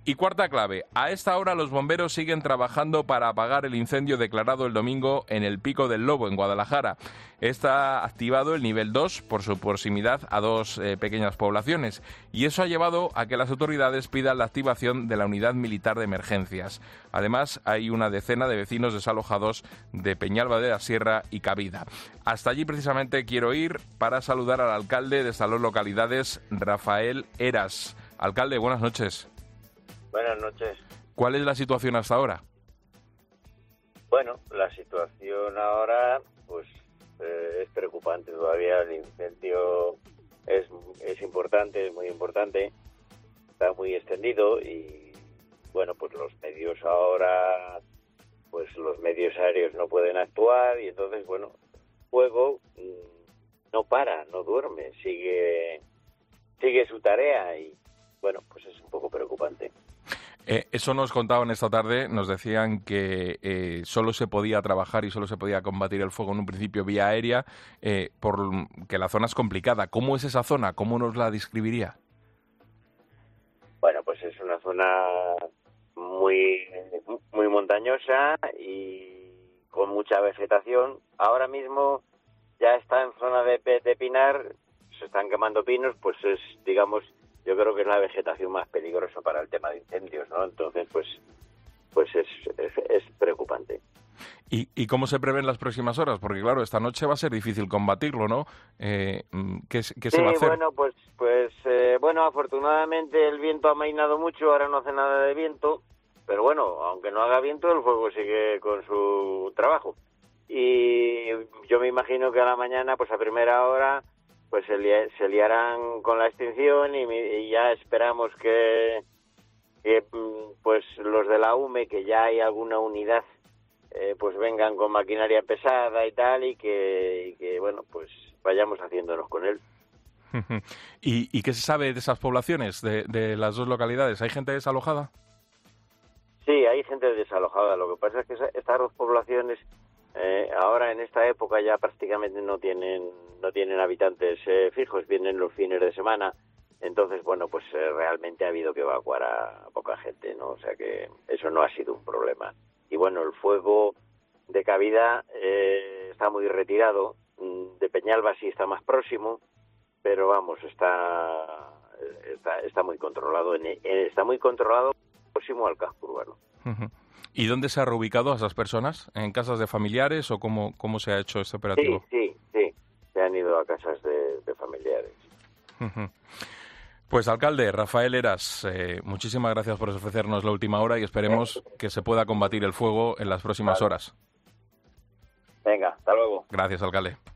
Y cuarta clave, a esta hora los bomberos siguen trabajando para apagar el incendio declarado el domingo en el Pico del Lobo, en Guadalajara. Está activado el nivel 2 por su proximidad a dos pequeñas poblaciones, y eso ha llevado a que las autoridades pidan la activación de la unidad militar de emergencias. Además, hay una decena de vecinos desalojados de Peñalba de la Sierra y Cabida. Hasta allí precisamente quiero ir para saludar al alcalde de estas dos localidades, Rafael Heras. Alcalde, buenas noches. Buenas noches. ¿Cuál es la situación hasta ahora? Bueno, la situación ahora pues es preocupante todavía. El incendio es importante, es muy importante, está muy extendido y bueno, pues los medios ahora, pues los medios aéreos no pueden actuar y entonces bueno, el fuego no para, no duerme, sigue su tarea y bueno, pues es un poco preocupante. Eso nos contaban esta tarde, nos decían que solo se podía trabajar y solo se podía combatir el fuego en un principio vía aérea, porque la zona es complicada. ¿Cómo es esa zona? ¿Cómo nos la describiría? Bueno, pues es una zona muy montañosa y con mucha vegetación. Ahora mismo ya está en zona de pinar, se están quemando pinos, pues es, digamos, yo creo que es la vegetación más peligrosa para el tema de incendios, ¿no? Entonces, pues es preocupante. ¿Y cómo se prevén las próximas horas? Porque, claro, esta noche va a ser difícil combatirlo, ¿no? ¿Qué se va a hacer? Bueno, afortunadamente el viento ha amainado mucho, ahora no hace nada de viento, pero bueno, aunque no haga viento, el fuego sigue con su trabajo. Y yo me imagino que a la mañana, pues a primera hora, pues se liarán con la extinción y ya esperamos que pues los de la UME, que ya hay alguna unidad, pues vengan con maquinaria pesada y tal, y que bueno, pues vayamos haciéndonos con él. ¿Y qué se sabe de esas poblaciones, de las dos localidades? ¿Hay gente desalojada? Sí, hay gente desalojada. Lo que pasa es que estas dos poblaciones ahora en esta época ya prácticamente no tienen habitantes fijos, vienen los fines de semana. Entonces, bueno, pues realmente ha habido que evacuar a poca gente, ¿no? O sea que eso no ha sido un problema. Y bueno, el fuego de Cabida está muy retirado, de Peñalba sí está más próximo, pero vamos, está muy controlado, está muy controlado próximo al casco urbano. Uh-huh. ¿Y dónde se ha reubicado a esas personas? ¿En casas de familiares o cómo se ha hecho este operativo? Sí, se han ido a casas de familiares. Uh-huh. Pues alcalde, Rafael Heras, muchísimas gracias por ofrecernos la última hora y esperemos que se pueda combatir el fuego en las próximas horas. Venga, hasta luego. Gracias, alcalde.